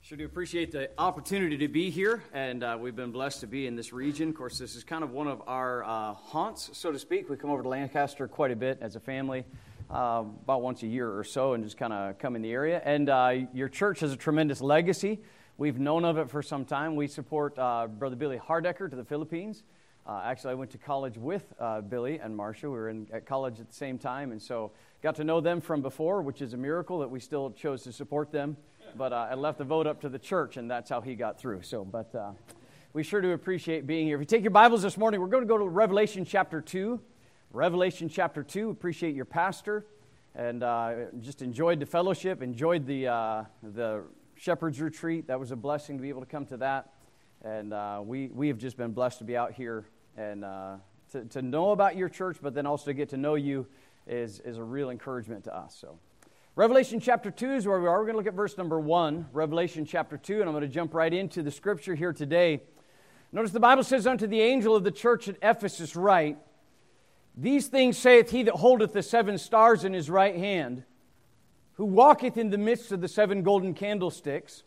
Sure do appreciate the opportunity to be here, and we've been blessed to be in this region. Of course, this is kind of one of our haunts, so to speak. We come over to Lancaster quite a bit as a family, about once a year or so, and just kind of come in the area. And your church has a tremendous legacy. We've known of it for some time. We support Brother Billy Hardecker to the Philippines. Actually, I went to college with Billy and Marcia. We were at college at the same time, and so got to know them from before, which is a miracle that we still chose to support them. But I left the vote up to the church, and that's how he got through. But we sure do appreciate being here. If you take your Bibles this morning, we're going to go to Revelation chapter 2. Revelation chapter 2. Appreciate your pastor, and just enjoyed the fellowship, enjoyed the Shepherd's Retreat. That was a blessing to be able to come to that. And we have just been blessed to be out here and to know about your church, but then also to get to know you is a real encouragement to us. So Revelation chapter 2 is where we are. We're going to look at verse number 1, Revelation chapter 2, and I'm going to jump right into the scripture here today. Notice the Bible says, "Unto the angel of the church at Ephesus write, These things saith he that holdeth the 7 stars in his right hand, who walketh in the midst of the 7 golden candlesticks.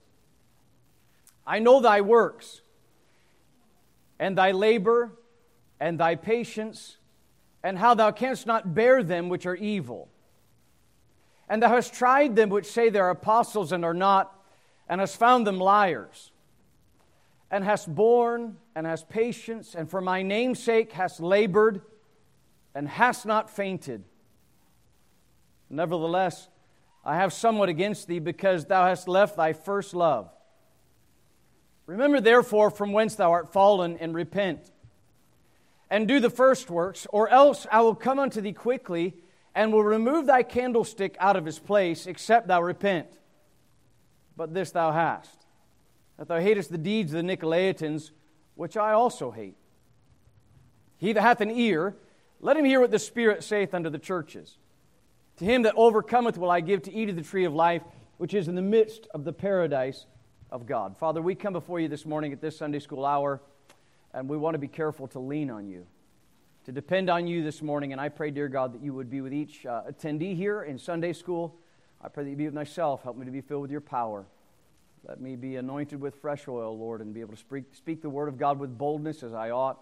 I know thy works, and thy labor, and thy patience, and how thou canst not bear them which are evil. And thou hast tried them which say they are apostles and are not, and hast found them liars. And hast borne, and hast patience, and for my name's sake hast labored, and hast not fainted. Nevertheless, I have somewhat against thee, because thou hast left thy first love. Remember therefore from whence thou art fallen, and repent, and do the first works, or else I will come unto thee quickly, and will remove thy candlestick out of his place, except thou repent. But this thou hast, that thou hatest the deeds of the Nicolaitans, which I also hate. He that hath an ear, let him hear what the Spirit saith unto the churches. To him that overcometh will I give to eat of the tree of life, which is in the midst of the paradise of God." Father, we come before you this morning at this Sunday school hour, and we want to be careful to lean on you, to depend on you this morning. And I pray, dear God, that you would be with each attendee here in Sunday school. I pray that you be with myself. Help me to be filled with your power. Let me be anointed with fresh oil, Lord, and be able to speak the word of God with boldness as I ought.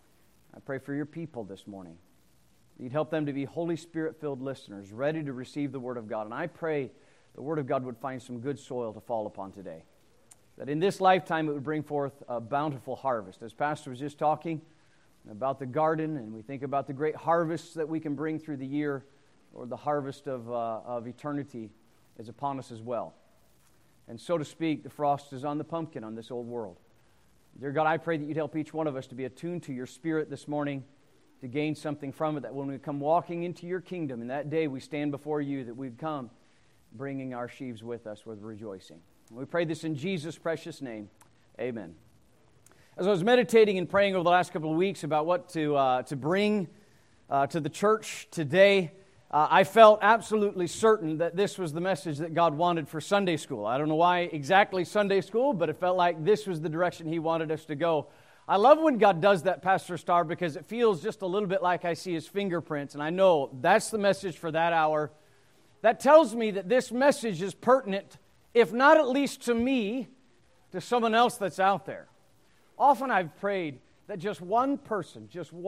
I pray for your people this morning. You'd help them to be Holy Spirit-filled listeners, ready to receive the word of God. And I pray the word of God would find some good soil to fall upon today, that in this lifetime it would bring forth a bountiful harvest. As Pastor was just talking about the garden, and we think about the great harvests that we can bring through the year, or the harvest of eternity is upon us as well. And so to speak, the frost is on the pumpkin on this old world. Dear God, I pray that you'd help each one of us to be attuned to your Spirit this morning, to gain something from it, that when we come walking into your kingdom, and that day we stand before you, that we'd come bringing our sheaves with us with rejoicing. And we pray this in Jesus' precious name. Amen. As I was meditating and praying over the last couple of weeks about what to bring to the church today, I felt absolutely certain that this was the message that God wanted for Sunday school. I don't know why exactly Sunday school, but it felt like this was the direction He wanted us to go. I love when God does that, Pastor Starr, because it feels just a little bit like I see His fingerprints, and I know that's the message for that hour. That tells me that this message is pertinent, if not at least to me, to someone else that's out there. Often I've prayed that just one person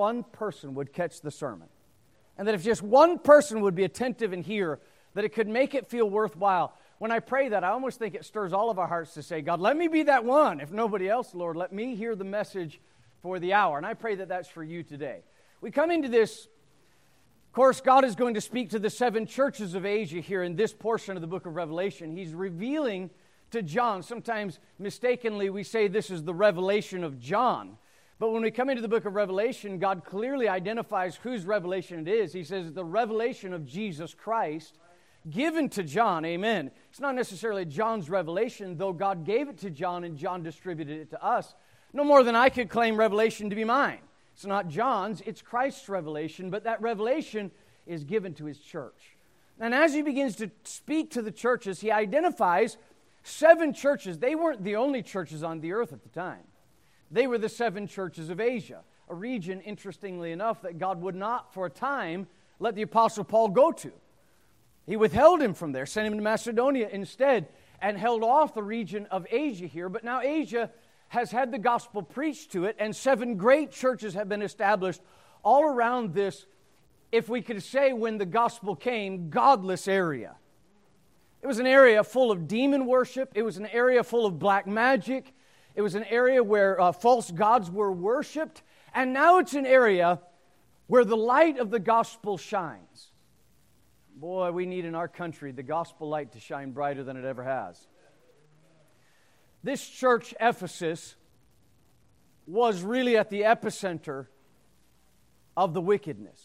would catch the sermon. And that if just one person would be attentive and hear, that it could make it feel worthwhile. When I pray that, I almost think it stirs all of our hearts to say, God, let me be that one. If nobody else, Lord, let me hear the message for the hour. And I pray that that's for you today. We come into this, of course, God is going to speak to the 7 churches of Asia here in this portion of the book of Revelation. He's revealing to John. Sometimes mistakenly we say this is the revelation of John. But when we come into the book of Revelation, God clearly identifies whose revelation it is. He says the revelation of Jesus Christ given to John. Amen. It's not necessarily John's revelation, though God gave it to John and John distributed it to us. No more than I could claim revelation to be mine. It's not John's, it's Christ's revelation, but that revelation is given to His church. And as He begins to speak to the churches, He identifies 7 churches. They weren't the only churches on the earth at the time. They were the 7 churches of Asia, a region, interestingly enough, that God would not, for a time, let the Apostle Paul go to. He withheld him from there, sent him to Macedonia instead. and held off the region of Asia here, but now Asia has had the gospel preached to it, and 7 great churches have been established all around this, if we could say when the gospel came, godless area. It was an area full of demon worship. It was an area full of black magic. It was an area where false gods were worshipped. And now it's an area where the light of the gospel shines. Boy, we need in our country the gospel light to shine brighter than it ever has. This church, Ephesus, was really at the epicenter of the wickedness.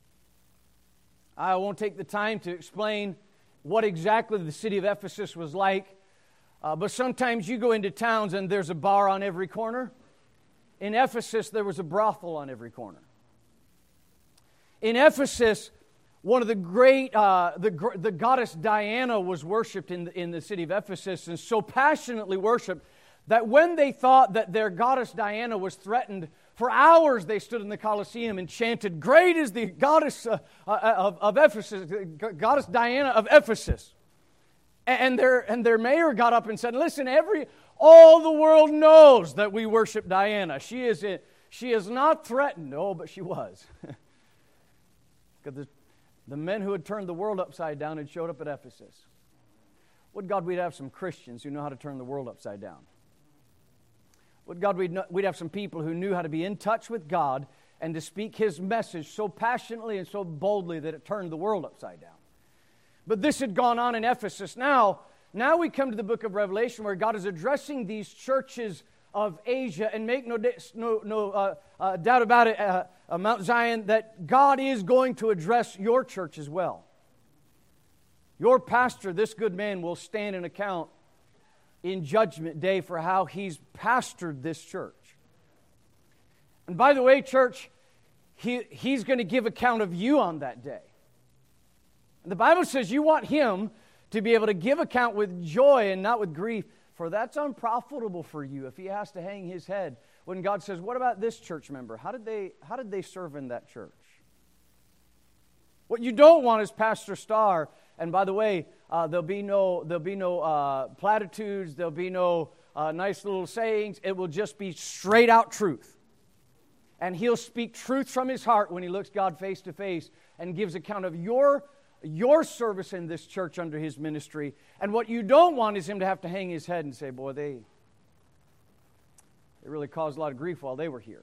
I won't take the time to explain what exactly the city of Ephesus was like, but sometimes you go into towns and there's a bar on every corner. In Ephesus, there was a brothel on every corner. In Ephesus, one of the great, the goddess Diana was worshipped in the city of Ephesus, and so passionately worshipped that when they thought that their goddess Diana was threatened, for hours they stood in the Colosseum and chanted, "Great is the goddess of Ephesus, goddess Diana of Ephesus." And their mayor got up and said, "Listen, all the world knows that we worship Diana. She is not threatened." Oh, but she was. Because the men who had turned the world upside down had showed up at Ephesus. Would God we'd have some Christians who know how to turn the world upside down. Would God we'd have some people who knew how to be in touch with God and to speak His message so passionately and so boldly that it turned the world upside down. But this had gone on in Ephesus. Now we come to the book of Revelation where God is addressing these churches of Asia, and make no doubt about it, Mount Zion, that God is going to address your church as well. Your pastor, this good man, will stand an account in Judgment Day for how he's pastored this church. And by the way, church, he's going to give account of you on that day. And the Bible says you want him to be able to give account with joy and not with grief, for that's unprofitable for you if he has to hang his head. When God says, "What about this church member? How did they serve in that church?" What you don't want is Pastor Starr. And by the way, there'll be no platitudes. There'll be no nice little sayings. It will just be straight out truth. And he'll speak truth from his heart when he looks God face to face and gives account of your service in this church under his ministry. And what you don't want is him to have to hang his head and say, "Boy, they really caused a lot of grief while they were here."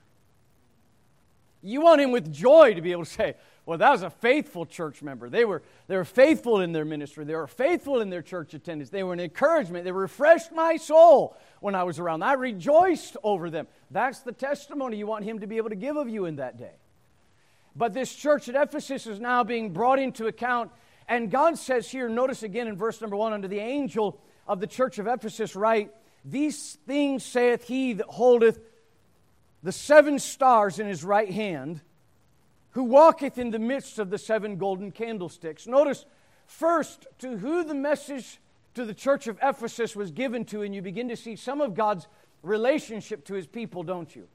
You want him with joy to be able to say, "Well, that was a faithful church member. They were faithful in their ministry. They were faithful in their church attendance. They were an encouragement. They refreshed my soul when I was around. I rejoiced over them." That's the testimony you want him to be able to give of you in that day. But this church at Ephesus is now being brought into account. And God says here, notice again in verse number 1, "Unto the angel of the church of Ephesus write, These things saith he that holdeth the 7 stars in his right hand, who walketh in the midst of the 7 golden candlesticks." Notice first to who the message to the church of Ephesus was given to, and you begin to see some of God's relationship to his people, don't you?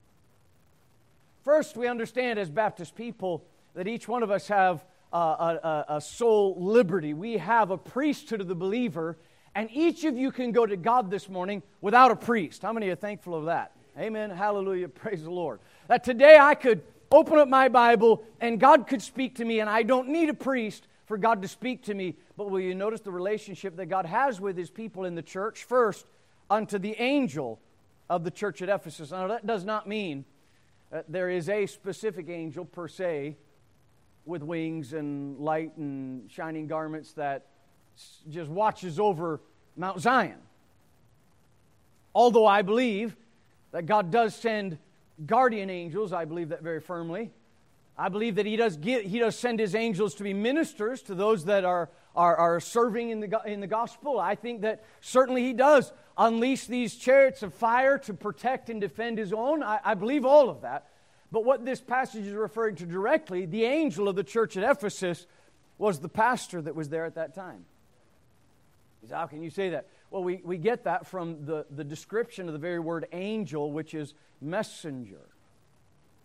First, we understand as Baptist people that each one of us have a soul liberty. We have a priesthood of the believer, and each of you can go to God this morning without a priest. How many are thankful of that? Amen. Hallelujah. Praise the Lord. That today I could open up my Bible and God could speak to me, and I don't need a priest for God to speak to me. But will you notice the relationship that God has with his people in the church? First, unto the angel of the church at Ephesus. Now, that does not mean that there is a specific angel per se with wings and light and shining garments that just watches over Mount Zion. Although I believe that God does send guardian angels, I believe that very firmly. I believe that He does send His angels to be ministers to those that are serving in the gospel. I think that certainly He does unleash these chariots of fire to protect and defend His own. I believe all of that. But what this passage is referring to directly, the angel of the church at Ephesus was the pastor that was there at that time. He said, how can you say that? Well, we get that from the description of the very word angel, which is messenger,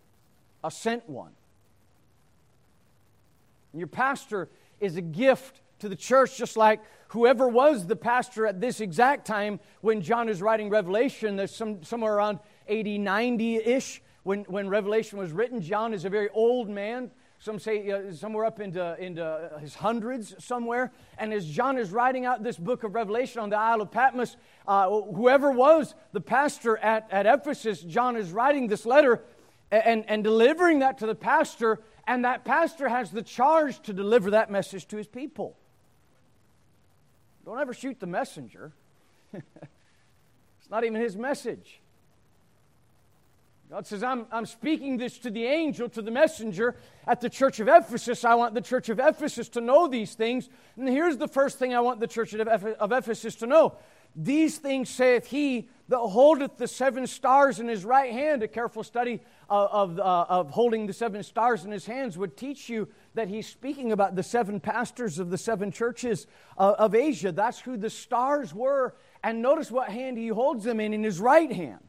a sent one. And your pastor is a gift to the church, just like whoever was the pastor at this exact time when John is writing Revelation. There's somewhere around 80, 90-ish when Revelation was written. John is a very old man. Some say somewhere up into his hundreds somewhere. And as John is writing out this book of Revelation on the Isle of Patmos, whoever was the pastor at Ephesus, John is writing this letter and delivering that to the pastor, and that pastor has the charge to deliver that message to his people. Don't ever shoot the messenger. It's not even his message. God says, I'm speaking this to the angel, to the messenger at the church of Ephesus. I want the church of Ephesus to know these things. And here's the first thing I want the church of Ephesus to know. These things saith he that holdeth the 7 stars in his right hand. A careful study of holding the 7 stars in his hands would teach you that he's speaking about the 7 pastors of the 7 churches of Asia. That's who the stars were. And notice what hand he holds them in his right hand.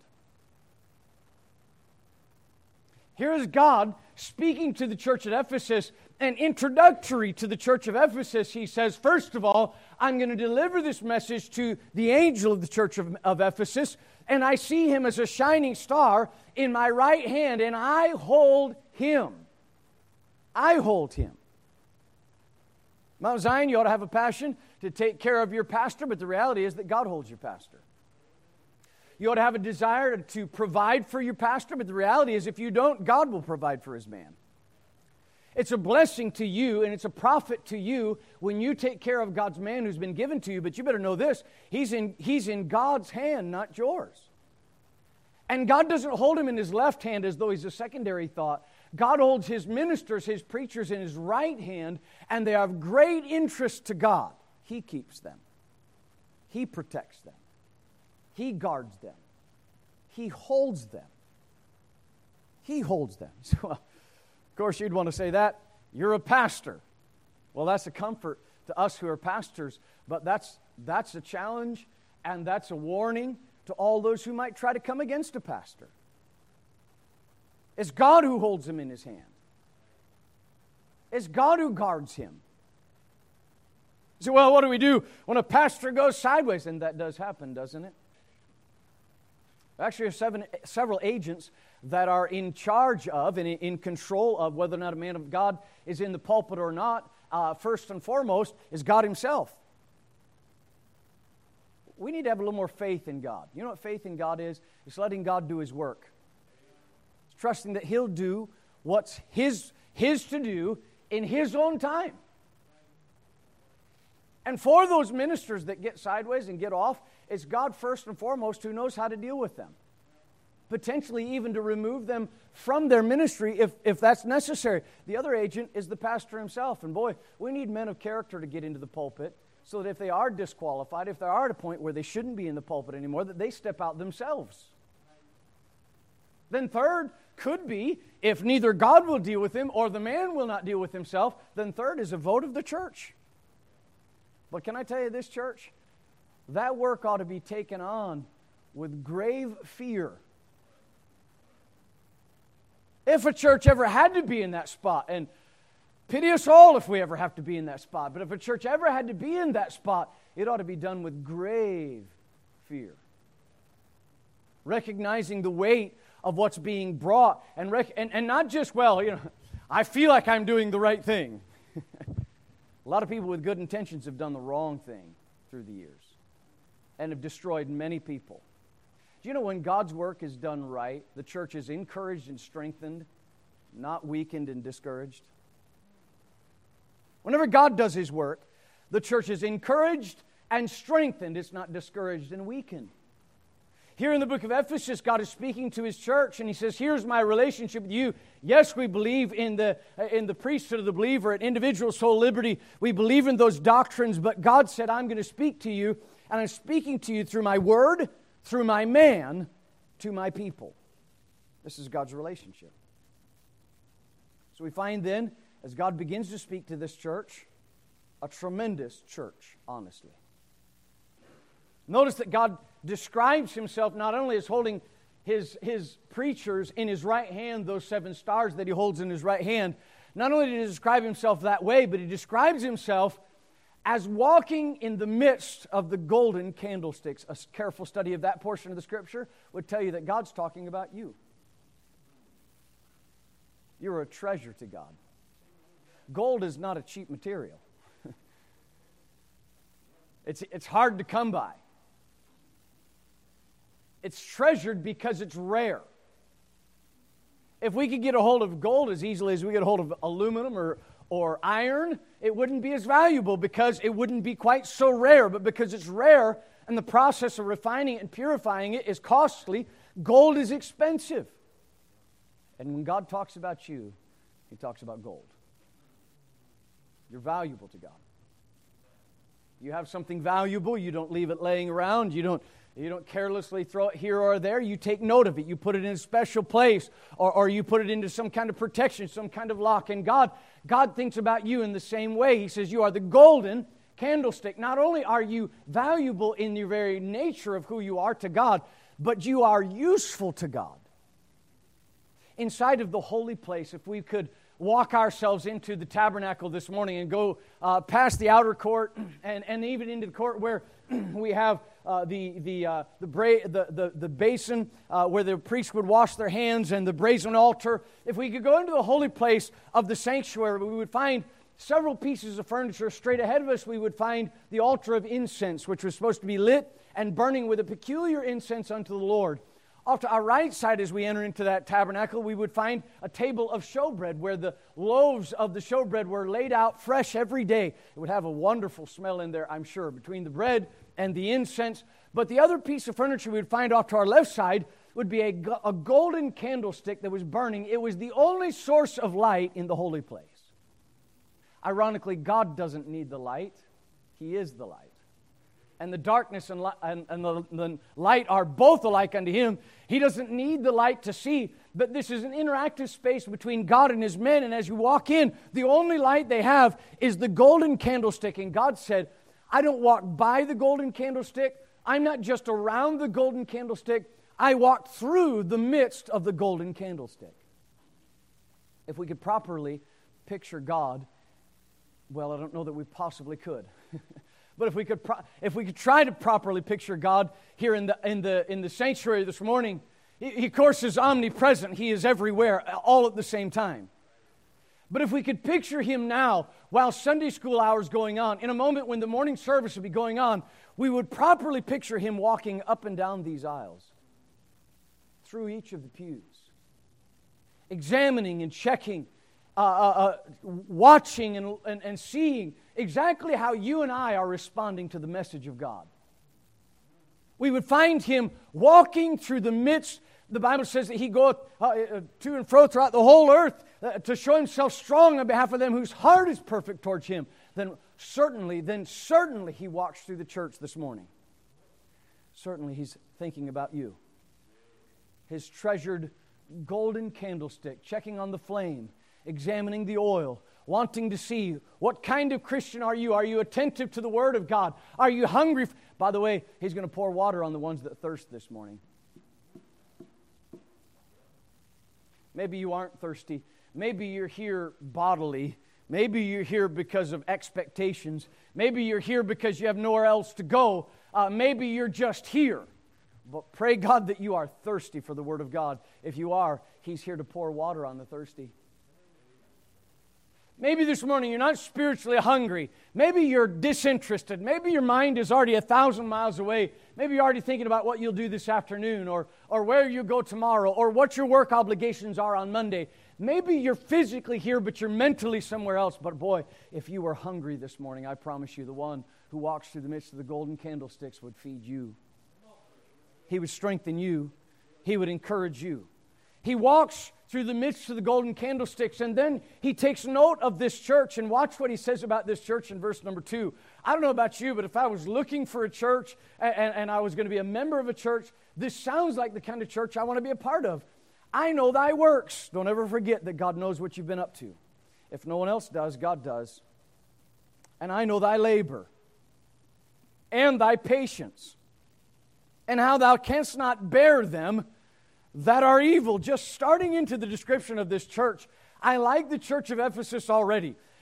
Here is God speaking to the church at Ephesus, and introductory to the church of Ephesus, he says, first of all, I'm going to deliver this message to the angel of the church of Ephesus, and I see him as a shining star in my right hand, and I hold him. I hold him. Mount Zion, you ought to have a passion to take care of your pastor, but the reality is that God holds your pastor. You ought to have a desire to provide for your pastor, but the reality is if you don't, God will provide for his man. It's a blessing to you, and it's a profit to you when you take care of God's man who's been given to you, but you better know this, he's in God's hand, not yours. And God doesn't hold him in his left hand as though he's a secondary thought. God holds his ministers, his preachers in his right hand, and they have great interest to God. He keeps them. He protects them. He guards them. He holds them. He holds them. So, well, of course, you'd want to say that. You're a pastor. Well, that's a comfort to us who are pastors, but that's a challenge, and that's a warning to all those who might try to come against a pastor. It's God who holds him in his hand. It's God who guards him. You say, well, what do we do when a pastor goes sideways? And that does happen, doesn't it? Actually, there are several agents that are in charge of and in control of whether or not a man of God is in the pulpit or not. First and foremost is God himself. We need to have a little more faith in God. You know what faith in God is? It's letting God do his work. It's trusting that he'll do what's his to do in his own time. And for those ministers that get sideways and get off, it's God first and foremost who knows how to deal with them. Potentially even to remove them from their ministry if that's necessary. The other agent is the pastor himself. And boy, we need men of character to get into the pulpit so that if they are disqualified, if they are at a point where they shouldn't be in the pulpit anymore, that they step out themselves. Then third could be, if neither God will deal with him or the man will not deal with himself, then third is a vote of the church. But can I tell you this, church? That work ought to be taken on with grave fear. If a church ever had to be in that spot, and pity us all if we ever have to be in that spot, but if a church ever had to be in that spot, it ought to be done with grave fear. Recognizing the weight of what's being brought, and not just, well, I feel like I'm doing the right thing. A lot of people with good intentions have done the wrong thing through the years and have destroyed many people. Do you know when God's work is done right, the church is encouraged and strengthened, not weakened and discouraged? Whenever God does his work, the church is encouraged and strengthened. It's not discouraged and weakened. Here in the book of Ephesus, God is speaking to his church, and he says, here's my relationship with you. Yes, we believe in the priesthood of the believer, at individual soul liberty. We believe in those doctrines, but God said, I'm going to speak to you, and I'm speaking to you through my word, through my man, to my people. This is God's relationship. So we find then, as God begins to speak to this church, a tremendous church, honestly. Notice that God describes himself not only as holding his preachers in his right hand, those 7 stars that he holds in his right hand. Not only did he describe himself that way, but he describes himself as walking in the midst of the golden candlesticks. A careful study of that portion of the Scripture would tell you that God's talking about you. You're a treasure to God. Gold is not a cheap material. It's hard to come by. It's treasured because it's rare. If we could get a hold of gold as easily as we get a hold of aluminum or iron, it wouldn't be as valuable because it wouldn't be quite so rare. But because it's rare and the process of refining it and purifying it is costly, gold is expensive. And when God talks about you, He talks about gold. You're valuable to God. You have something valuable, you don't leave it laying around, you don't carelessly throw it here or there. You take note of it. You put it in a special place, or you put it into some kind of protection, some kind of lock. And God thinks about you in the same way. He says you are the golden candlestick. Not only are you valuable in your very nature of who you are to God, but you are useful to God. Inside of the holy place, if we could walk ourselves into the tabernacle this morning and go past the outer court and even into the court where we have the basin where the priest would wash their hands and the brazen altar. If we could go into the holy place of the sanctuary, we would find several pieces of furniture. Straight ahead of us, we would find the altar of incense, which was supposed to be lit and burning with a peculiar incense unto the Lord. Off to our right side, as we enter into that tabernacle, we would find a table of showbread where the loaves of the showbread were laid out fresh every day. It would have a wonderful smell in there, I'm sure, between the bread and the incense. But the other piece of furniture we would find off to our left side would be a golden candlestick that was burning. It was the only source of light in the holy place. Ironically, God doesn't need the light. He is the light. And the darkness and the light are both alike unto Him. He doesn't need the light to see, but this is an interactive space between God and His men. And as you walk in, the only light they have is the golden candlestick. And God said, I don't walk by the golden candlestick. I'm not just around the golden candlestick. I walk through the midst of the golden candlestick. If we could properly picture God, well, I don't know that we possibly could. But if we could try to properly picture God here in the sanctuary this morning, He of course is omnipresent. He is everywhere, all at the same time. But if we could picture Him now, while Sunday school hour is going on, in a moment when the morning service would be going on, we would properly picture Him walking up and down these aisles, through each of the pews, examining and checking, watching and seeing exactly how you and I are responding to the message of God. We would find Him walking through the midst. The Bible says that He goeth to and fro throughout the whole earth to show Himself strong on behalf of them whose heart is perfect towards Him. Then certainly He walks through the church this morning. Certainly He's thinking about you. His treasured golden candlestick, checking on the flame, examining the oil, wanting to see what kind of Christian are you? Are you attentive to the Word of God? Are you hungry? By the way, He's going to pour water on the ones that thirst this morning. Maybe you aren't thirsty. Maybe you're here bodily. Maybe you're here because of expectations. Maybe you're here because you have nowhere else to go. Maybe you're just here. But pray God that you are thirsty for the Word of God. If you are, He's here to pour water on the thirsty. Maybe this morning you're not spiritually hungry. Maybe you're disinterested. Maybe your mind is already 1,000 miles away. Maybe you're already thinking about what you'll do this afternoon or where you go tomorrow or what your work obligations are on Monday. Maybe you're physically here, but you're mentally somewhere else. But boy, if you were hungry this morning, I promise you the one who walks through the midst of the golden candlesticks would feed you. He would strengthen you. He would encourage you. He walks through the midst of the golden candlesticks, and then He takes note of this church, and watch what He says about this church in verse number 2. I don't know about you, but if I was looking for a church and I was going to be a member of a church, this sounds like the kind of church I want to be a part of. I know thy works. Don't ever forget that God knows what you've been up to. If no one else does, God does. And I know thy labor and thy patience, and how thou canst not bear them that are evil. Just starting into the description of this church, I like the church of Ephesus already.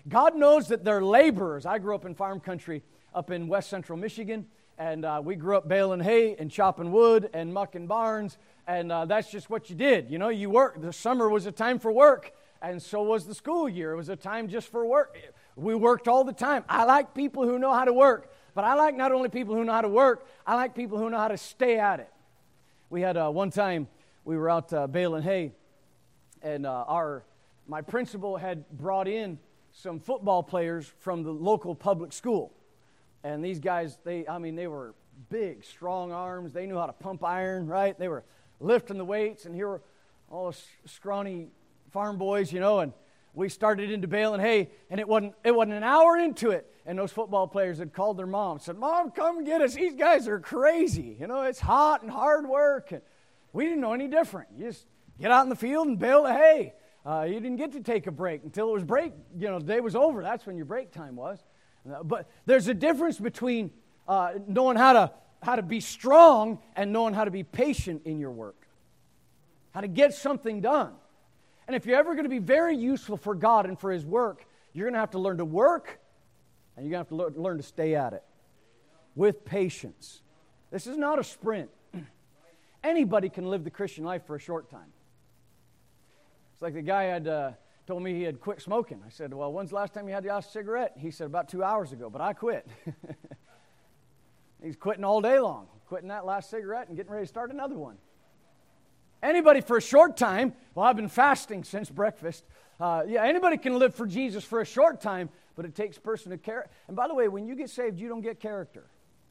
God knows that they're laborers. I grew up in farm country up in west central Michigan, and we grew up baling hay and chopping wood and mucking barns, and that's just what you did. You know, you worked. The summer was a time for work, and so was the school year. It was a time just for work. We worked all the time. I like people who know how to work, but I like not only people who know how to work, I like people who know how to stay at it. We had one time, we were out baling hay, and my principal had brought in some football players from the local public school. And these guys, they were big, strong arms. They knew how to pump iron, right? They were lifting the weights, and here were all those scrawny farm boys, you know, and we started into baling hay, and it wasn't an hour into it, and those football players had called their mom and said, "Mom, come get us. These guys are crazy. You know, it's hot and hard work." And we didn't know any different. You just get out in the field and bale the hay. You didn't get to take a break until it was break. You know, the day was over. That's when your break time was. But there's a difference between knowing how to be strong and knowing how to be patient in your work, how to get something done. And if you're ever going to be very useful for God and for His work, you're going to have to learn to work, and you're going to have to learn to stay at it with patience. This is not a sprint. Anybody can live the Christian life for a short time. It's like the guy had told me he had quit smoking. I said, "Well, when's the last time you had the last cigarette?" He said, "About 2 hours ago, but I quit." He's quitting all day long, quitting that last cigarette and getting ready to start another one. Anybody for a short time, well, I've been fasting since breakfast. Anybody can live for Jesus for a short time, but it takes a person to care. And by the way, when you get saved, you don't get character.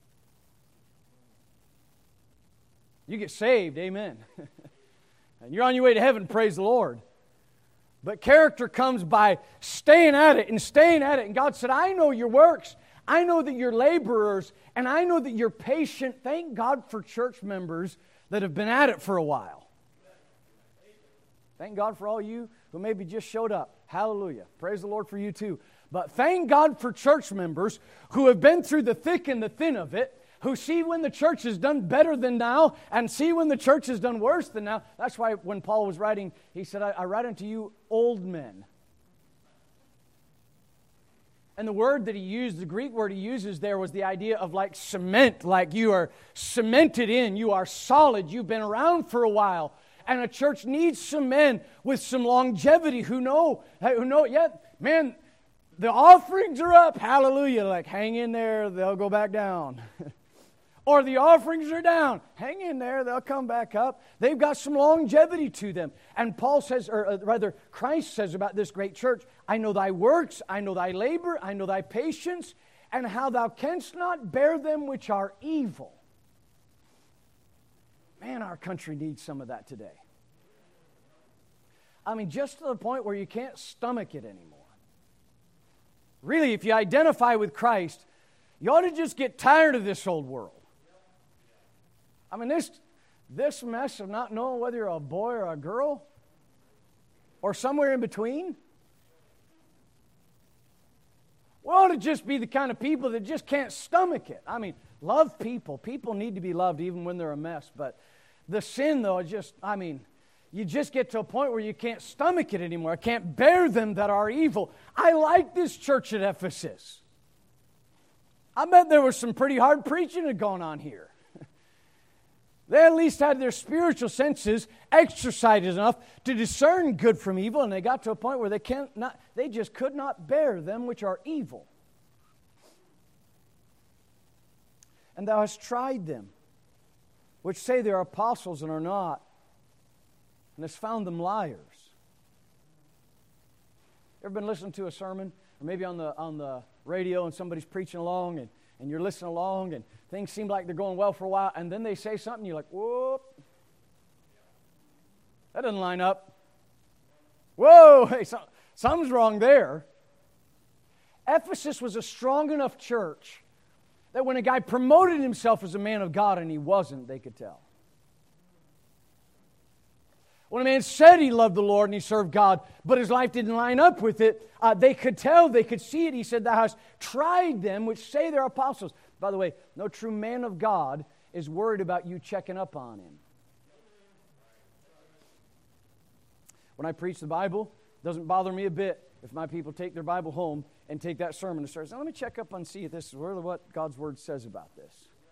You get saved, amen. And you're on your way to heaven, praise the Lord. But character comes by staying at it and staying at it. And God said, "I know your works. I know that you're laborers, and I know that you're patient." Thank God for church members that have been at it for a while. Thank God for all you who maybe just showed up. Hallelujah. Praise the Lord for you too. But thank God for church members who have been through the thick and the thin of it, who see when the church has done better than now and see when the church has done worse than now. That's why when Paul was writing, he said, I write unto you old men. And the word that he used, the Greek word he uses there was the idea of like cement, like you are cemented in, you are solid, you've been around for a while. And a church needs some men with some longevity who know, man, the offerings are up, hallelujah, like hang in there, they'll go back down. Or the offerings are down, hang in there, they'll come back up. They've got some longevity to them. And Paul says, or rather Christ says about this great church, "I know thy works, I know thy labor, I know thy patience, and how thou canst not bear them which are evil." Man, our country needs some of that today. I mean, just to the point where you can't stomach it anymore. Really, if you identify with Christ, you ought to just get tired of this old world. I mean, this mess of not knowing whether you're a boy or a girl, or somewhere in between. We ought to just be the kind of people that just can't stomach it. I mean, love people. People need to be loved even when they're a mess. But the sin, though, you just get to a point where you can't stomach it anymore. I can't bear them that are evil. I like this church at Ephesus. I bet there was some pretty hard preaching going on here. They at least had their spiritual senses exercised enough to discern good from evil, and they got to a point where they just could not bear them which are evil. And thou hast tried them, which say they are apostles and are not, and hast found them liars. Ever been listening to a sermon, or maybe on the radio, and somebody's preaching along, and you're listening along, and things seem like they're going well for a while, and then they say something, you're like, whoop, that doesn't line up. Whoa, hey, something's wrong there. Ephesus was a strong enough church that when a guy promoted himself as a man of God and he wasn't, they could tell. When a man said he loved the Lord and he served God, but his life didn't line up with it, they could tell, they could see it. He said, "Thou hast tried them which say they're apostles." By the way, no true man of God is worried about you checking up on him. When I preach the Bible, it doesn't bother me a bit if my people take their Bible home and take that sermon and start, now let me check up and see if this is really what God's Word says about this.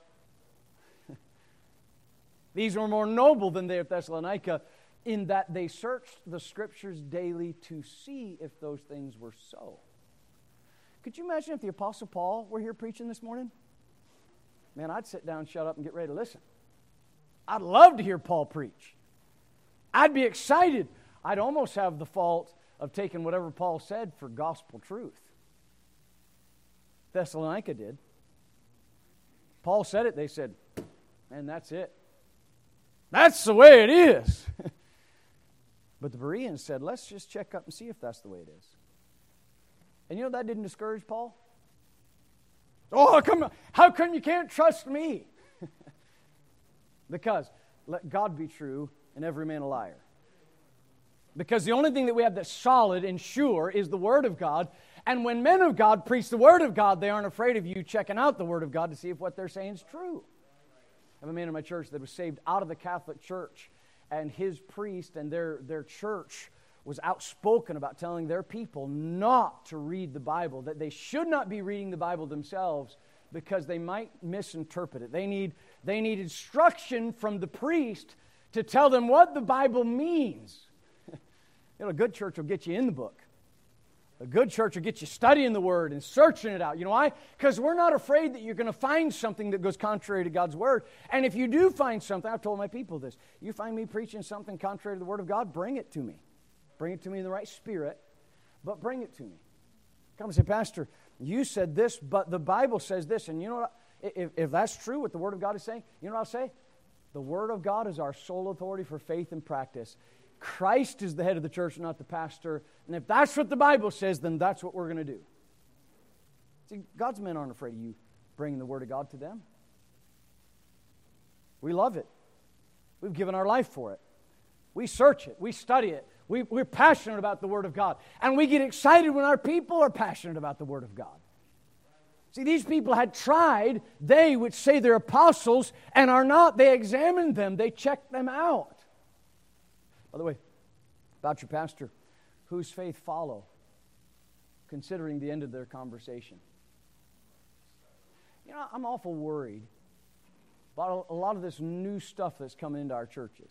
These were more noble than they of Thessalonica, in that they searched the Scriptures daily to see if those things were so. Could you imagine if the Apostle Paul were here preaching this morning? Man, I'd sit down, shut up, and get ready to listen. I'd love to hear Paul preach. I'd be excited. I'd almost have the fault of taking whatever Paul said for gospel truth. Thessalonica did. Paul said it, they said, man, that's it. That's the way it is. But the Bereans said, let's just check up and see if that's the way it is. And you know that didn't discourage Paul? Oh, how come you can't trust me? Because let God be true and every man a liar. Because the only thing that we have that's solid and sure is the Word of God. And when men of God preach the Word of God, they aren't afraid of you checking out the Word of God to see if what they're saying is true. I have a man in my church that was saved out of the Catholic Church, and his priest and their church was outspoken about telling their people not to read the Bible, that they should not be reading the Bible themselves because they might misinterpret it. They need instruction from the priest to tell them what the Bible means. You know, a good church will get you in the book. A good church will get you studying the Word and searching it out. You know why? Because we're not afraid that you're going to find something that goes contrary to God's Word. And if you do find something, I've told my people this, you find me preaching something contrary to the Word of God, bring it to me. Bring it to me in the right spirit, but bring it to me. Come and say, Pastor, you said this, but the Bible says this. And you know what? If that's true, what the Word of God is saying, you know what I'll say? The Word of God is our sole authority for faith and practice. Christ is the head of the church, not the pastor. And if that's what the Bible says, then that's what we're going to do. See, God's men aren't afraid of you bringing the Word of God to them. We love it. We've given our life for it. We search it. We study it. We're passionate about the Word of God. And we get excited when our people are passionate about the Word of God. See, these people had tried, they which say they're apostles and are not. They examined them. They checked them out. By the way, about your pastor, whose faith follow, considering the end of their conversation. You know, I'm awful worried about a lot of this new stuff that's coming into our churches.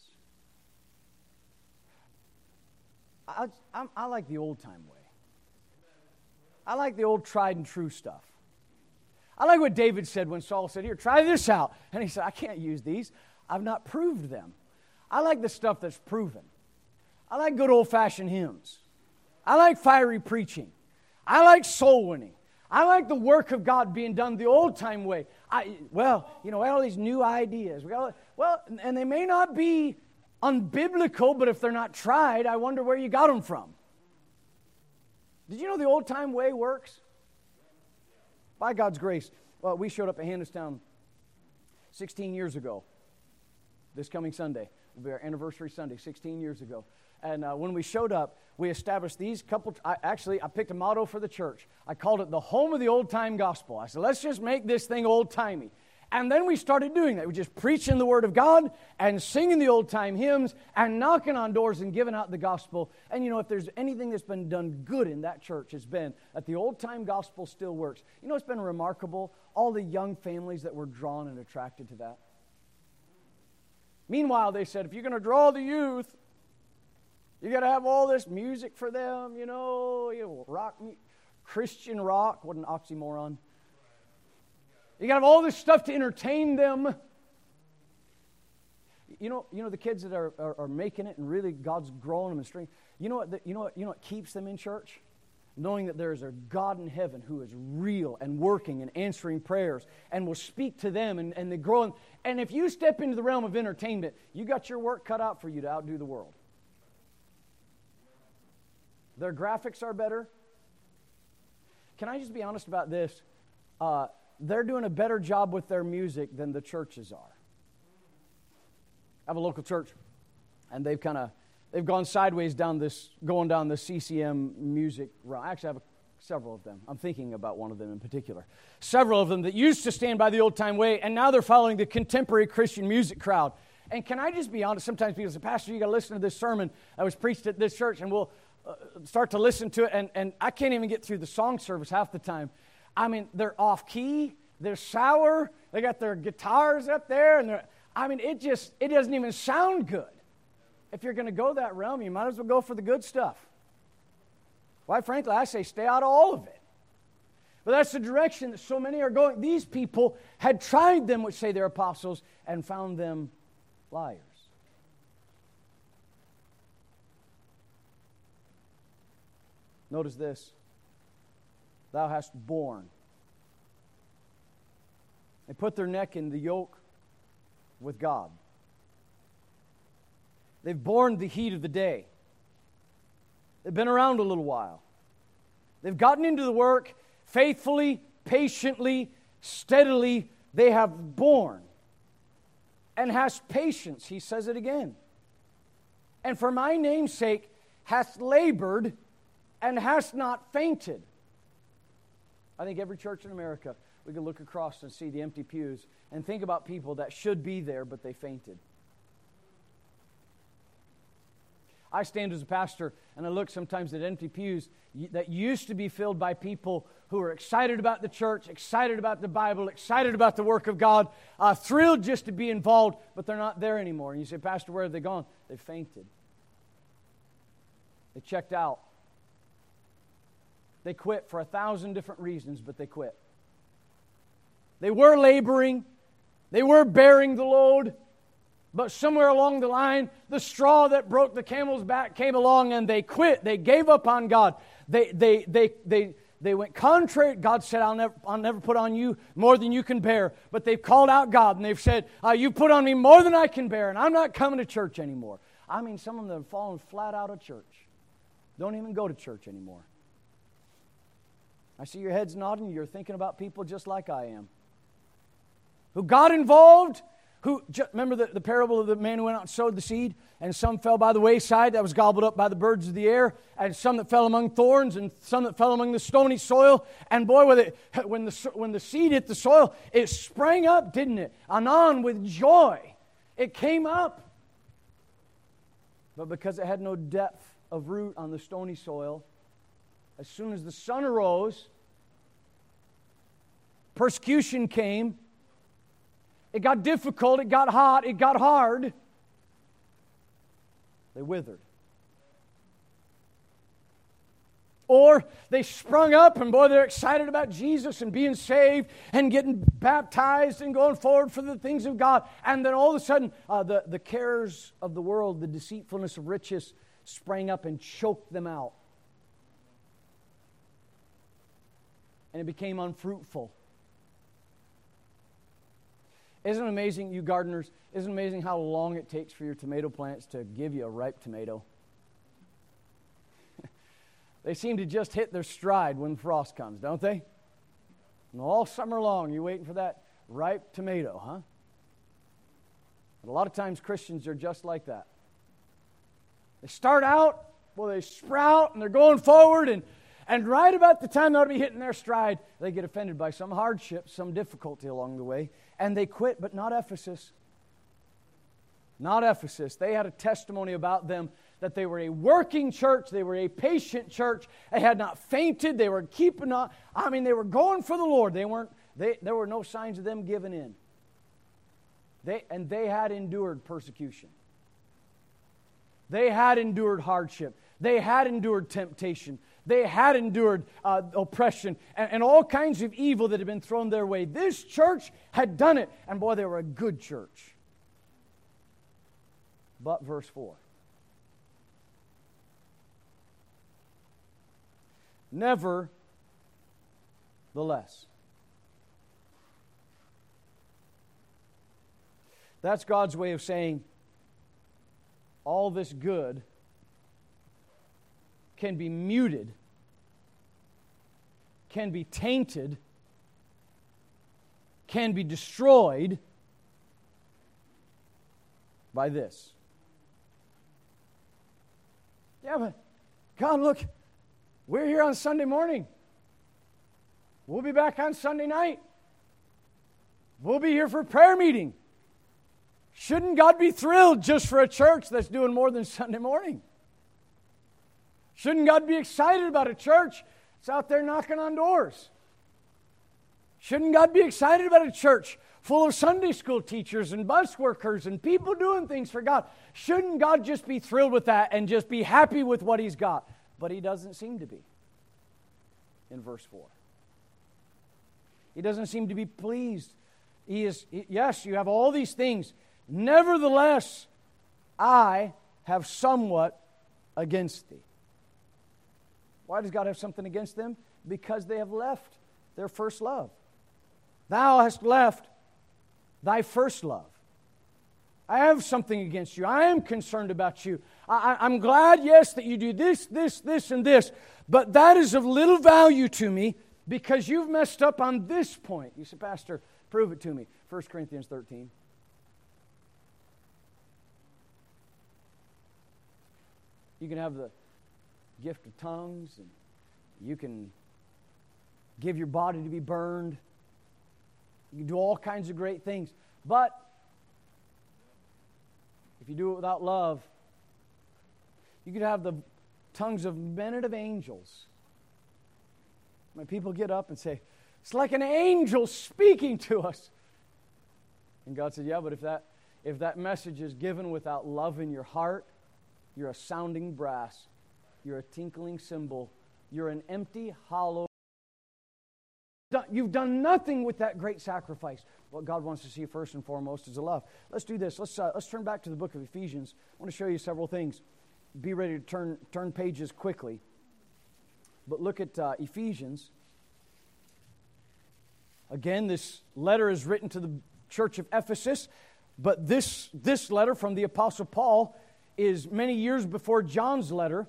I like the old-time way. I like the old tried and true stuff. I like what David said when Saul said, here, try this out. And he said, I can't use these. I've not proved them. I like the stuff that's proven. I like good old-fashioned hymns. I like fiery preaching. I like soul winning. I like the work of God being done the old-time way. All these new ideas. And they may not be unbiblical, but if they're not tried, I wonder where you got them from. Did you know the old-time way works? By God's grace. Well, we showed up at Hannistown 16 years ago. This coming Sunday will be our anniversary Sunday, 16 years ago. And when we showed up, we established these couple. I picked a motto for the church. I called it the home of the old-time gospel. I said, let's just make this thing old-timey. And then we started doing that. We just preaching the Word of God and singing the old-time hymns and knocking on doors and giving out the gospel. And you know, if there's anything that's been done good in that church, it's been that the old-time gospel still works. You know, it's been remarkable, all the young families that were drawn and attracted to that. Meanwhile, they said, if you're going to draw the youth, you got to have all this music for them, rock, Christian rock. What an oxymoron. You got to have all this stuff to entertain them. You know the kids that are making it and really God's growing them in strength. You know what keeps them in church? Knowing that there is a God in heaven who is real and working and answering prayers and will speak to them and they grow. And if you step into the realm of entertainment, you got your work cut out for you to outdo the world. Their graphics are better. Can I just be honest about this? They're doing a better job with their music than the churches are. I have a local church, and they've gone sideways going down the CCM music route. Actually, I have several of them. I'm thinking about one of them in particular. Several of them that used to stand by the old-time way, and now they're following the contemporary Christian music crowd. And can I just be honest? Sometimes people say, Pastor, you got to listen to this sermon that was preached at this church, and start to listen to it, and I can't even get through the song service half the time. I mean, they're off key, they're sour, they got their guitars up there, and it doesn't even sound good. If you're going to go that realm, you might as well go for the good stuff. Quite frankly, I say stay out of all of it. But that's the direction that so many are going. These people had tried them, which say they're apostles, and found them liars. Notice this. Thou hast borne. They put their neck in the yoke with God. They've borne the heat of the day. They've been around a little while. They've gotten into the work faithfully, patiently, steadily. They have borne and hast patience. He says it again. And for my name's sake hast labored and hast not fainted. I think every church in America, we can look across and see the empty pews and think about people that should be there, but they fainted. I stand as a pastor and I look sometimes at empty pews that used to be filled by people who are excited about the church, excited about the Bible, excited about the work of God, thrilled just to be involved, but they're not there anymore. And you say, Pastor, where have they gone? They fainted. They checked out. They quit for 1,000 different reasons, but they quit. They were laboring. They were bearing the load. But somewhere along the line, the straw that broke the camel's back came along and they quit. They gave up on God. They went contrary. God said, I'll never put on you more than you can bear. But they've called out God and they've said, you put on me more than I can bear and I'm not coming to church anymore. I mean, some of them have fallen flat out of church. Don't even go to church anymore. I see your heads nodding. You're thinking about people just like I am. Who got involved. Remember the parable of the man who went out and sowed the seed? And some fell by the wayside that was gobbled up by the birds of the air. And some that fell among thorns. And some that fell among the stony soil. And boy, when the seed hit the soil, it sprang up, didn't it? Anon, with joy. It came up. But because it had no depth of root on the stony soil, as soon as the sun arose, persecution came. It got difficult, it got hot, it got hard. They withered. Or they sprung up and boy, they're excited about Jesus and being saved and getting baptized and going forward for the things of God. And then all of a sudden, the cares of the world, the deceitfulness of riches sprang up and choked them out. And it became unfruitful. Isn't it amazing, you gardeners, isn't it amazing how long it takes for your tomato plants to give you a ripe tomato? They seem to just hit their stride when frost comes, don't they? And all summer long, you're waiting for that ripe tomato, huh? But a lot of times Christians are just like that. They start out, well, they sprout, and they're going forward, and right about the time they ought to be hitting their stride, they get offended by some hardship, some difficulty along the way, and they quit, but not Ephesus. Not Ephesus. They had a testimony about them that they were a working church, they were a patient church, they had not fainted, they were keeping on. I mean, they were going for the Lord. There were no signs of them giving in. They had endured persecution. They had endured hardship. They had endured temptation. They had endured oppression and all kinds of evil that had been thrown their way. This church had done it. And boy, they were a good church. But verse 4. Nevertheless. That's God's way of saying all this good can be muted, can be tainted, can be destroyed by this. Yeah, but God, look, we're here on Sunday morning. We'll be back on Sunday night. We'll be here for prayer meeting. Shouldn't God be thrilled just for a church that's doing more than Sunday morning? Shouldn't God be excited about a church that's out there knocking on doors? Shouldn't God be excited about a church full of Sunday school teachers and bus workers and people doing things for God? Shouldn't God just be thrilled with that and just be happy with what He's got? But He doesn't seem to be in verse 4. He doesn't seem to be pleased. Yes, you have all these things. Nevertheless, I have somewhat against thee. Why does God have something against them? Because they have left their first love. Thou hast left thy first love. I have something against you. I am concerned about you. I'm glad, yes, that you do this, and this, but that is of little value to me because you've messed up on this point. You say, Pastor, prove it to me. 1 Corinthians 13. You can have the gift of tongues, and you can give your body to be burned. You can do all kinds of great things. But if you do it without love, you could have the tongues of men and of angels. When people get up and say, it's like an angel speaking to us. And God said, yeah, but if that message is given without love in your heart, you're a sounding brass. You're a tinkling cymbal. You're an empty, hollow. You've done nothing with that great sacrifice. What God wants to see first and foremost is a love. Let's do this. Let's turn back to the book of Ephesians. I want to show you several things. Be ready to turn pages quickly. But look at Ephesians. Again, this letter is written to the church of Ephesus, but this letter from the Apostle Paul is many years before John's letter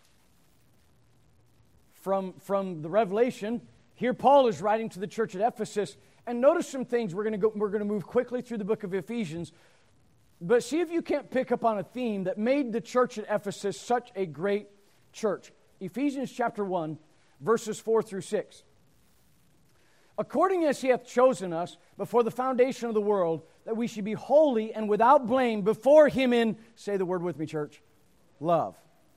from the Revelation. Here Paul is writing to the church at Ephesus, and notice some things. We're going to move quickly through the book of Ephesians, but see if you can't pick up on a theme that made the church at Ephesus such a great church. Ephesians chapter 1, verses 4 through 6. According as He hath chosen us before the foundation of the world, that we should be holy and without blame before Him in, say the word with me, church, love.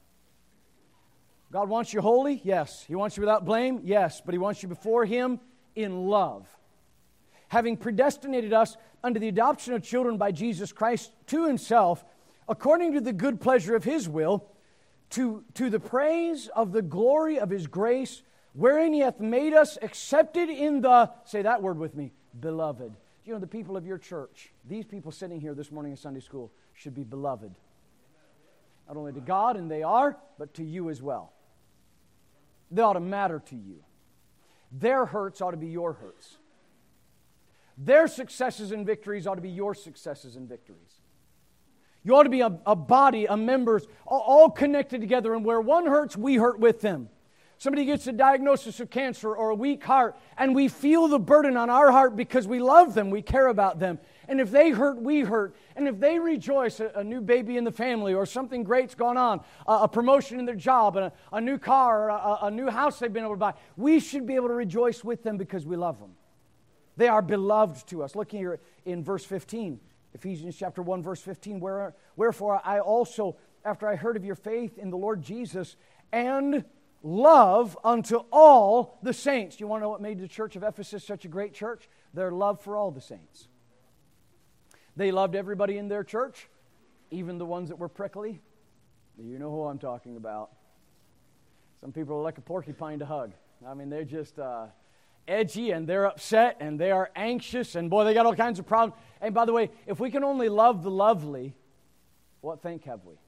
God wants you holy? Yes. He wants you without blame? Yes. But He wants you before Him in love. Having predestinated us unto the adoption of children by Jesus Christ to Himself, according to the good pleasure of His will, to the praise of the glory of His grace, wherein He hath made us accepted in the, say that word with me, beloved. You know, the people of your church, these people sitting here this morning in Sunday school, should be beloved. Not only to God, and they are, but to you as well. They ought to matter to you. Their hurts ought to be your hurts. Their successes and victories ought to be your successes and victories. You ought to be a body, a members, all connected together, and where one hurts, we hurt with them. Somebody gets a diagnosis of cancer or a weak heart, and we feel the burden on our heart because we love them, we care about them. And if they hurt, we hurt. And if they rejoice, a new baby in the family or something great's gone on, a promotion in their job, a new car, or a new house they've been able to buy, we should be able to rejoice with them because we love them. They are beloved to us. Look here in verse 15, Ephesians chapter 1, verse 15, wherefore I also, after I heard of your faith in the Lord Jesus and love unto all the saints. You want to know what made the church of Ephesus such a great church? Their love for all the saints. They loved everybody in their church, even the ones that were prickly. You know who I'm talking about. Some people are like a porcupine to hug. I mean, they're just edgy, and they're upset, and they are anxious, and boy, they got all kinds of problems. And by the way, if we can only love the lovely, what thank have we?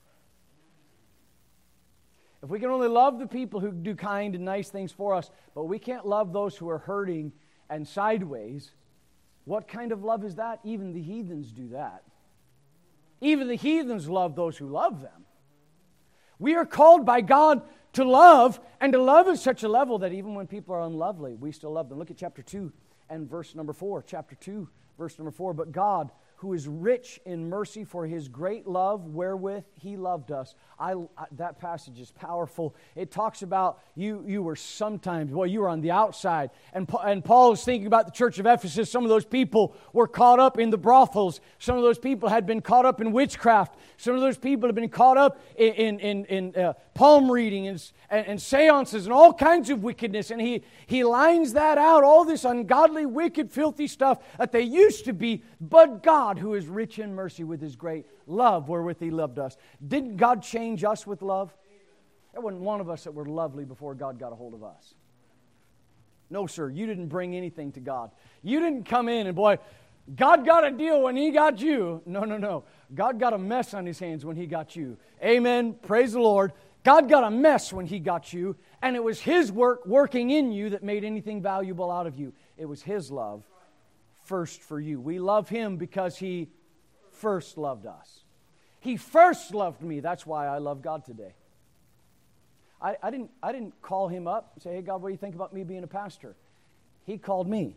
If we can only love the people who do kind and nice things for us, but we can't love those who are hurting and sideways, what kind of love is that? Even the heathens do that. Even the heathens love those who love them. We are called by God to love, and to love at such a level that even when people are unlovely, we still love them. Look at chapter 2 and verse number 4. Chapter 2, verse number 4. But God, who is rich in mercy for His great love wherewith He loved us. That passage is powerful. It talks about you were sometimes, you were on the outside. And Paul is thinking about the church of Ephesus. Some of those people were caught up in the brothels. Some of those people had been caught up in witchcraft. Some of those people had been caught up in palm reading and seances and all kinds of wickedness. And he lines that out, all this ungodly, wicked, filthy stuff that they used to be, but God, who is rich in mercy with His great love wherewith He loved us. Didn't God change us with love? There wasn't one of us that were lovely before God got a hold of us. No, sir, you didn't bring anything to God. You didn't come in and, God got a deal when He got you. No. God got a mess on His hands when He got you. Amen. Praise the Lord. God got a mess when He got you, and it was His work working in you that made anything valuable out of you. It was His love first for you. We love Him because He first loved us. He first loved me. That's why I love God today. I didn't call Him up and say, hey, God, what do you think about me being a pastor? He called me.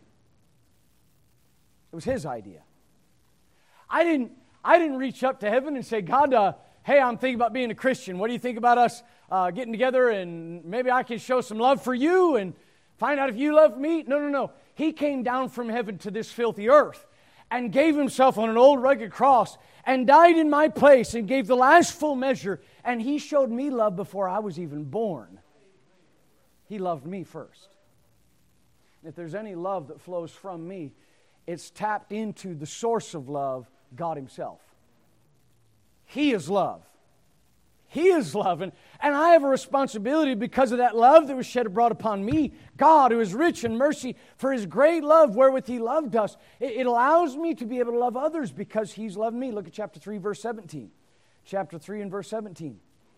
It was His idea. I didn't reach up to heaven and say, God, hey, I'm thinking about being a Christian. What do you think about us getting together and maybe I can show some love for you and find out if you love me? No. He came down from heaven to this filthy earth and gave Himself on an old rugged cross and died in my place and gave the last full measure, and He showed me love before I was even born. He loved me first. If there's any love that flows from me, it's tapped into the source of love, God Himself. He is love. He is love. And I have a responsibility because of that love that was shed abroad upon me. God, who is rich in mercy for His great love wherewith He loved us. It allows me to be able to love others because He's loved me. Look at chapter 3, verse 17. Chapter 3 and verse 17.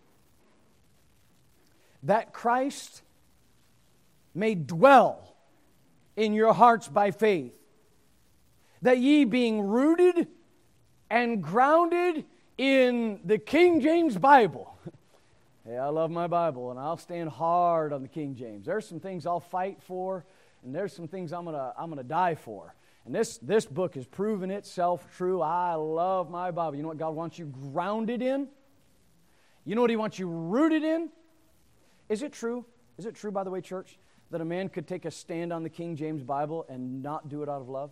That Christ may dwell in your hearts by faith, that ye being rooted and grounded in the King James Bible. Hey, I love my Bible, and I'll stand hard on the King James. There's some things I'll fight for, and there's some things I'm gonna die for. And this book has proven itself true. I love my Bible. You know what God wants you grounded in? You know what He wants you rooted in? Is it true? Is it true, by the way, church, that a man could take a stand on the King James Bible and not do it out of love?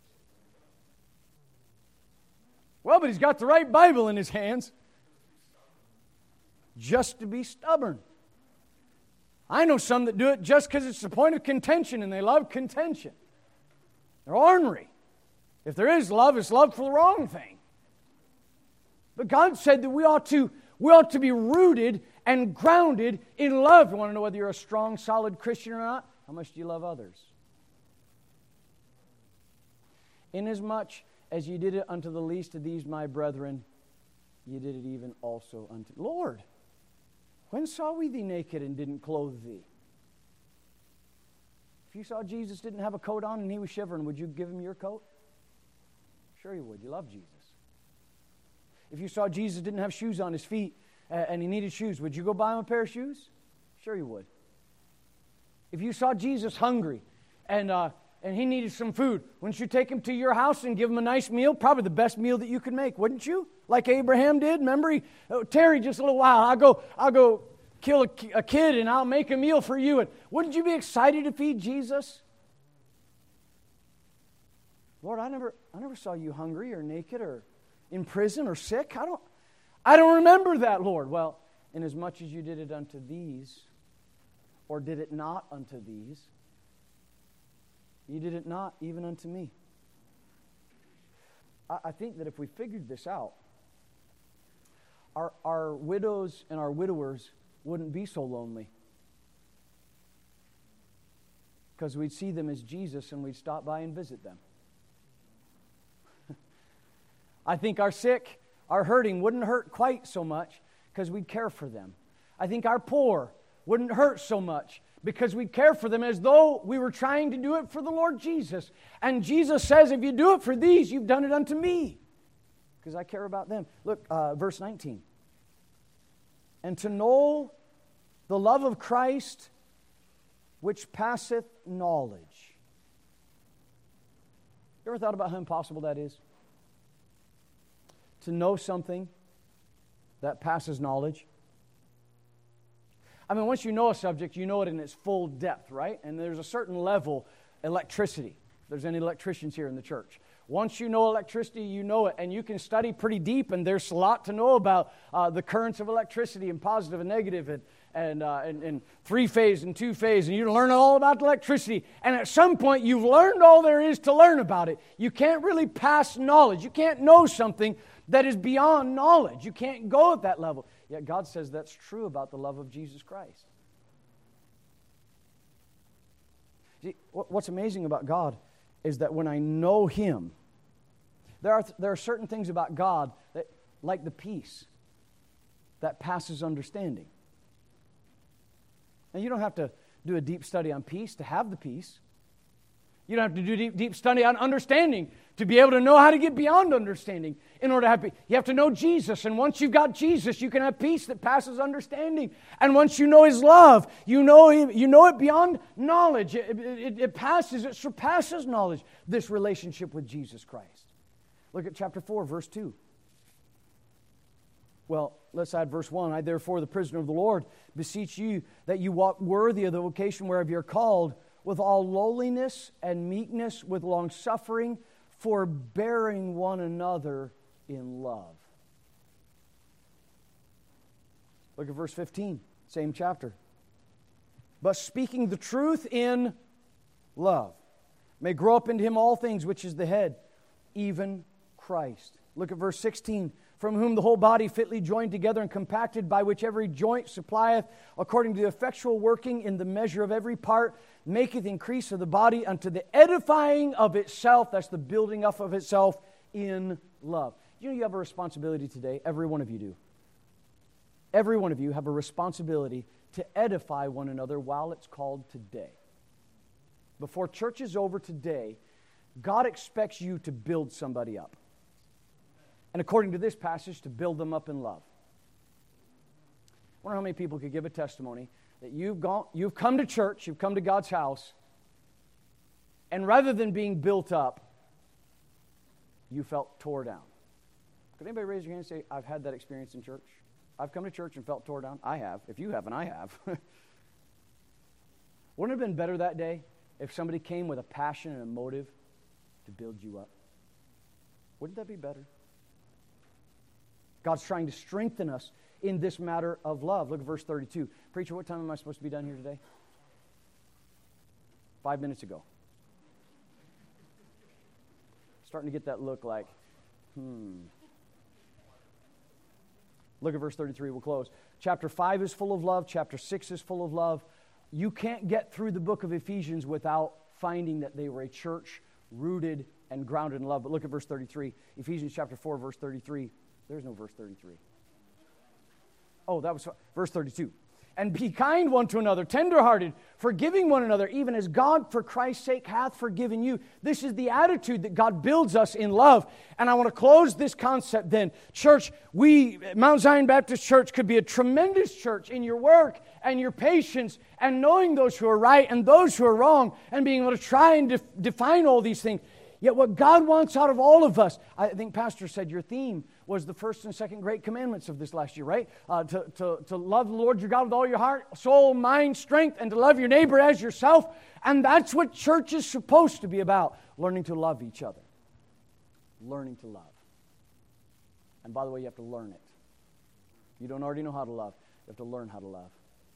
Well, but he's got the right Bible in his hands. Just to be stubborn. I know some that do it just because it's the point of contention, and they love contention. They're ornery. If there is love, it's love for the wrong thing. But God said that we ought to be rooted and grounded in love. You want to know whether you're a strong, solid Christian or not? How much do you love others? Inasmuch as you did it unto the least of these, my brethren, you did it even also unto... Lord, when saw we thee naked and didn't clothe thee? If you saw Jesus didn't have a coat on and He was shivering, would you give Him your coat? Sure you would. You love Jesus. If you saw Jesus didn't have shoes on His feet and He needed shoes, would you go buy Him a pair of shoes? Sure you would. If you saw Jesus hungry and He needed some food, wouldn't you take Him to your house and give Him a nice meal? Probably the best meal that you could make, wouldn't you? Like Abraham did. Remember, Terry, just a little while. I'll go kill a kid and I'll make a meal for you. And wouldn't you be excited to feed Jesus? Lord, I never saw you hungry or naked or in prison or sick. I don't remember that, Lord. Well, inasmuch as you did it unto these, or did it not unto these, you did it not even unto me. I think that if we figured this out, our widows and our widowers wouldn't be so lonely. Because we'd see them as Jesus and we'd stop by and visit them. I think our sick, our hurting wouldn't hurt quite so much because we'd care for them. I think our poor wouldn't hurt so much because we care for them as though we were trying to do it for the Lord Jesus. And Jesus says, if you do it for these, you've done it unto me. Because I care about them. Look, verse 19. And to know the love of Christ, which passeth knowledge. You ever thought about how impossible that is? to know something that passes knowledge? I mean, once you know a subject, you know it in its full depth, right? And there's a certain level, electricity, if there's any electricians here in the church. Once you know electricity, you know it, and you can study pretty deep, and there's a lot to know about the currents of electricity and positive and negative and three-phase and two-phase, and you learn all about electricity. And at some point, you've learned all there is to learn about it. You can't really pass knowledge. You can't know something that is beyond knowledge. You can't go at that level. Yet God says that's true about the love of Jesus Christ. See, what's amazing about God is that when I know Him, there are certain things about God that, like the peace, that passes understanding. Now, you don't have to do a deep study on peace to have the peace. You don't have to do deep study on understanding to be able to know how to get beyond understanding in order to have peace. You have to know Jesus, and once you've got Jesus, you can have peace that passes understanding. And once you know His love, you know it beyond knowledge. It surpasses knowledge, this relationship with Jesus Christ. Look at chapter 4, verse 2. Well, let's add verse 1. I, therefore, the prisoner of the Lord, beseech you that you walk worthy of the vocation whereof you are called, with all lowliness and meekness, with long-suffering, forbearing one another in love. Look at verse 15, same chapter. But speaking the truth in love, may grow up into Him all things, which is the head, even Christ. Look at verse 16. From whom the whole body fitly joined together and compacted, by which every joint supplieth, according to the effectual working in the measure of every part, maketh increase of the body unto the edifying of itself. That's the building up of itself in love. You have a responsibility today. Every one of you do. Every one of you have a responsibility to edify one another while it's called today. Before church is over today, God expects you to build somebody up. And according to this passage, to build them up in love. I wonder how many people could give a testimony that you've come to church, you've come to God's house, and rather than being built up, you felt tore down. Could anybody raise your hand and say, I've had that experience in church? I've come to church and felt tore down? I have. If you haven't, I have. Wouldn't it have been better that day if somebody came with a passion and a motive to build you up? Wouldn't that be better? God's trying to strengthen us in this matter of love. Look at verse 32. Preacher, what time am I supposed to be done here today? 5 minutes ago. Starting to get that look like, Look at verse 33. We'll close. Chapter 5 is full of love. Chapter 6 is full of love. You can't get through the book of Ephesians without finding that they were a church rooted and grounded in love. But look at verse 33. Ephesians chapter 4, verse 33. There's no verse 33. Oh, that was verse 32. And be kind one to another, tenderhearted, forgiving one another, even as God for Christ's sake hath forgiven you. This is the attitude that God builds us in love. And I want to close this concept then. Church, Mount Zion Baptist Church could be a tremendous church in your work and your patience and knowing those who are right and those who are wrong and being able to try and define all these things. Yet what God wants out of all of us, I think Pastor said your theme was the first and second great commandments of this last year, right? To love the Lord your God with all your heart, soul, mind, strength, and to love your neighbor as yourself. And that's what church is supposed to be about, learning to love each other. Learning to love. And by the way, you have to learn it. You don't already know how to love. You have to learn how to love.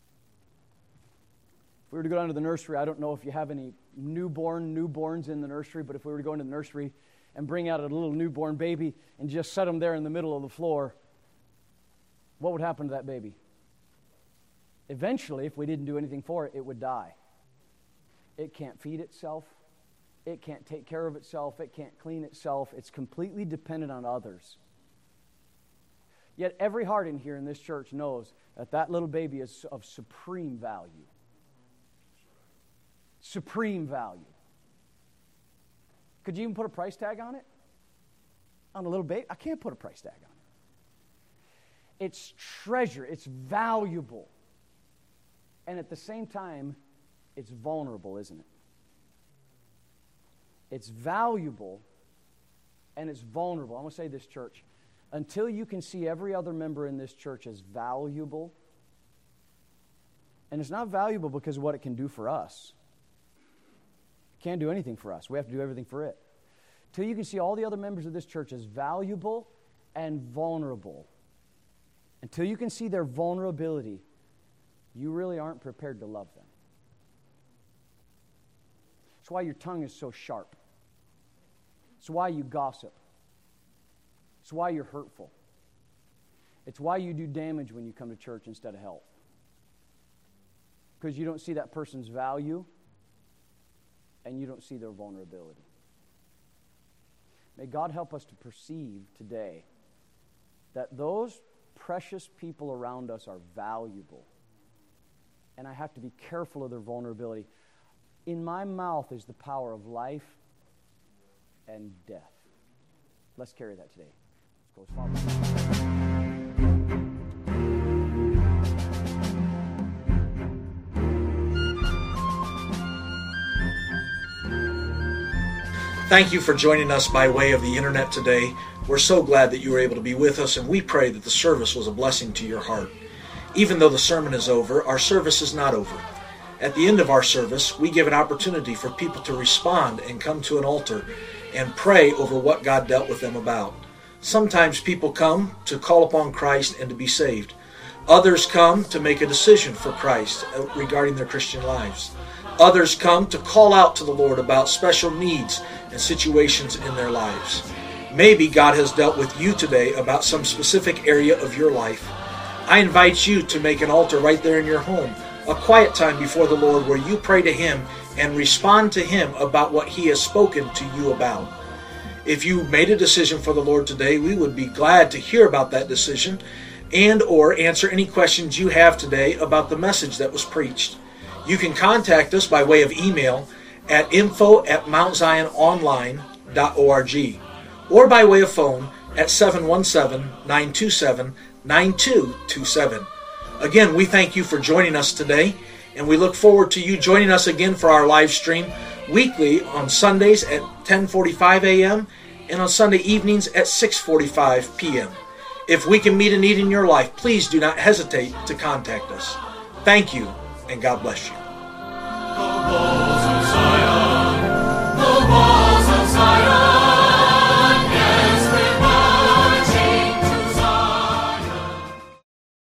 If we were to go down to the nursery, I don't know if you have any newborns in the nursery, but if we were to go into the nursery and bring out a little newborn baby and just set them there in the middle of the floor, what would happen to that baby? Eventually, if we didn't do anything for it, it would die. It can't feed itself. It can't take care of itself. It can't clean itself. It's completely dependent on others. Yet every heart in here in this church knows that that little baby is of supreme value. Supreme value. Could you even put a price tag on it? On a little baby? I can't put a price tag on it. It's treasure. It's valuable. And at the same time, it's vulnerable, isn't it? It's valuable and it's vulnerable. I'm going to say this, church. until you can see every other member in this church as valuable, and it's not valuable because of what it can do for us. It can't do anything for us. We have to do everything for it. Until you can see all the other members of this church as valuable and vulnerable, until you can see their vulnerability, you really aren't prepared to love them. That's why your tongue is so sharp. It's why you gossip. It's why you're hurtful. It's why you do damage when you come to church instead of help. Because you don't see that person's value and you don't see their vulnerability. May God help us to perceive today that those precious people around us are valuable. And I have to be careful of their vulnerability. In my mouth is the power of life and death. Let's carry that today. Let's go. Father. Thank you for joining us by way of the internet today. We're so glad that you were able to be with us, and we pray that the service was a blessing to your heart. Even though the sermon is over, our service is not over. At the end of our service, we give an opportunity for people to respond and come to an altar and pray over what God dealt with them about. Sometimes people come to call upon Christ and to be saved. Others come to make a decision for Christ regarding their Christian lives. Others come to call out to the Lord about special needs and situations in their lives. Maybe God has dealt with you today about some specific area of your life. I invite you to make an altar right there in your home, a quiet time before the Lord where you pray to Him and respond to Him about what He has spoken to you about. If you made a decision for the Lord today, we would be glad to hear about that decision and or answer any questions you have today about the message that was preached. You can contact us by way of email at info@mountziononline.org or by way of phone at 717-927-9227. Again, we thank you for joining us today, and we look forward to you joining us again for our live stream weekly on Sundays at 10:45 a.m. and on Sunday evenings at 6:45 p.m. If we can meet a need in your life, please do not hesitate to contact us. Thank you, and God bless you.